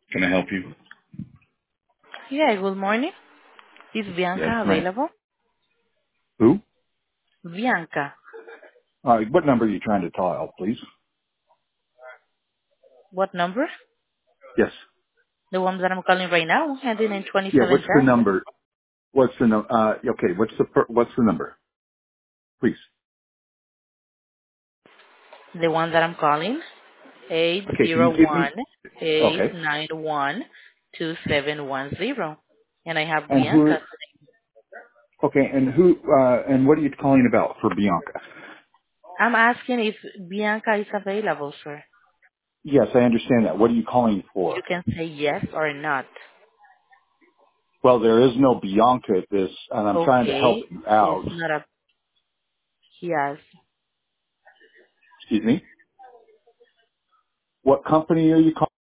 Can I help you? Yeah, good morning. Is Yes, Bianca ma'am. available? Who? Bianca. What number are you trying to dial, please? What number? Yes. The one that I'm calling right now, ending in Yeah, what's the 2710. number? Okay, what's the number? Please. The one that I'm calling, Okay, can you give 801 me, okay. 2710. And I have And who, Bianca. and what are you calling about for Bianca? I'm asking if Bianca is available, sir. Yes, I understand that. What are you calling You for? can say yes or not. Well, there is no Bianca at this, and I'm trying to help Okay. you It's out. not a yes. Excuse me? What company are you calling?